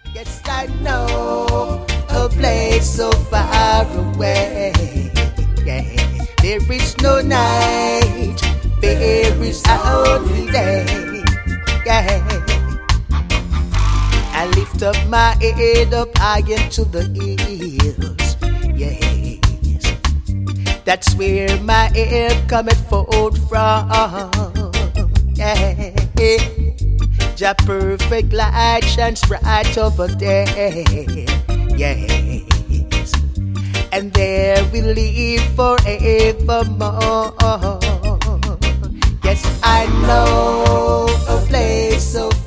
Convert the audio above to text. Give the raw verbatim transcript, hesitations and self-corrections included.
Yes, I know a place so far away. Yeah, there is no night, there is only day. Yeah, I lift up my head up high into the hills. Yes, that's where my help cometh forth from. Yeah. Your perfect light shines bright over there, yes, and there we live forevermore. Yes, I know a place so